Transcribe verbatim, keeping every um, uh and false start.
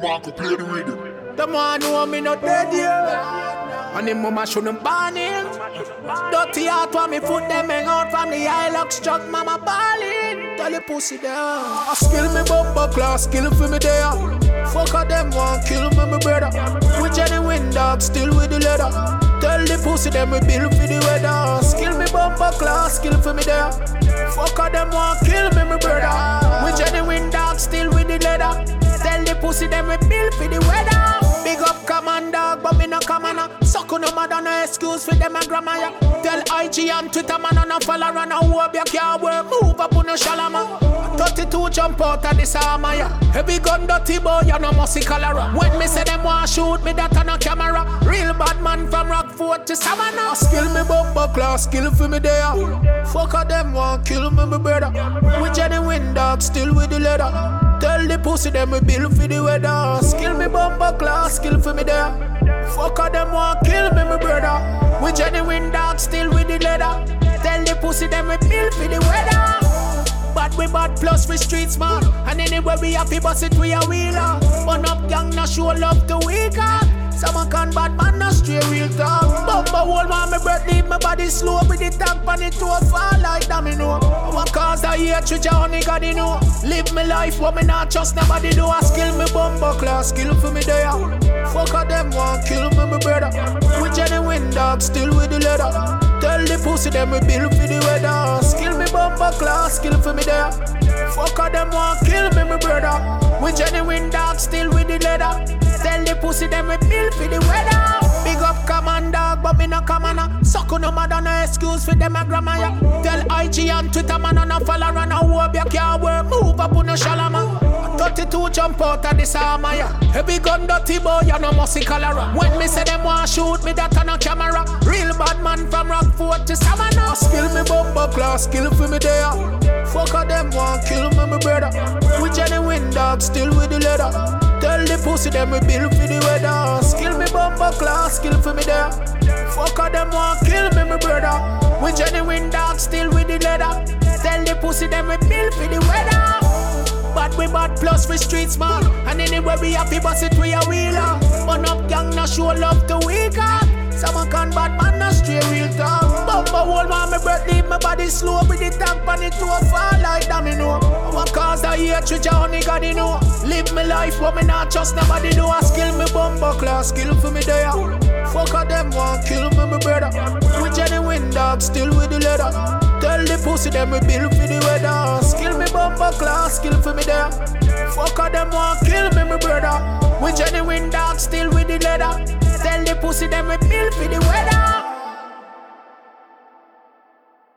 want to play the rhythm. Them want know me not dead here. And him mama shouldn't ban him. Dirty heart when me foot them hang out from the Hilux truck, mama ballin'. Tell the pussy there. I skill me bumper class, skill for me there. Fuck a them want kill me, my brother. We genuine dog, still with the leather. Tell the pussy them we build for the weather. Skill me bumper class, skill for me there. Fuck a them want kill me, my brother. We genuine dog, still with the leather. Tell the pussy them we build for the weather. Big up command dog, but me no commander. Suck on no mother, no excuse for them and grandma ya. Tell I G and Twitter man on a follow run a hope you can't wear. Move up on a shalama. thirty-two jump out of this armor ya. Heavy gun dirty boy, you no musty cholera. When me say them want shoot me that on a camera. Real bad man from Rockford to Savannah. Skill me bumper class, skill for me there. Fuck a them want kill me, my brother. We genuine dog, still with the leather. Tell the pussy them we build for the weather. Skill me bumper class, skill for me there. Fuck a them want kill me, my brother. We genuine dog, still with the leather. Tell the pussy them we build for the weather. Bad we bad plus we street smart. And anywhere we happy bust it we a wheeler. Burn up gang no show love to weaker. Some can bad man no straight real talk. Bumper hole want me breath leave my body slow. With the tank pan it to a fall like domino. What cause the hatred you only God you know. Live my life what me not trust nobody do. I skill me bumper class, skill for me there. Fuck a them want kill me, my brother. We genuine dog, still with the leather. Tell the pussy them we build for the weather. Skill me bumper class, skill for me there. Fuck a them want kill me, my brother. We genuine dog, still with the leather. Tell the pussy them we build for the weather. Big up command dog, but me no commander. Suck on no mother, no excuse for them and grandma ya. Tell I G and Twitter man on a follow run a hope you can't wear. Move up on a shalama. thirty-two jump out of this armor ya. Heavy gun dirty boy, you no musty cholera. When me say them want shoot me that on a camera. Real bad man from Rockford to Savannah. Skill me bumper class, skill for me there. Fuck a them want kill me, my brother. We genuine dog, still with the leather. Tell the pussy them we build for the weather. Skill me bumper class, skill for me there. Fuck a them want kill me, my brother. We genuine dog, still with the leather. Tell the pussy them we build for the weather. Bad we bad plus we street smart. And anywhere we happy bust it we a wheeler. Burn up gang no show love to weaker. Some can bad man no straight real talk. Bumper hole want me breath leave my body slow. With the tank pan it to a fall like domino. What cause the hatred you only God you know. Live my life what me not trust nobody do. I skill me bumper class, skill for me there. Fuck a them want kill me, my brother. We genuine dog, still with the leather. Tell the pussy them we build for the weather. Skill me bumper class, skill for me there. Fuck a them want kill me, my brother. We genuine dog, still with the leather. Tell the pussy them we build for the weather.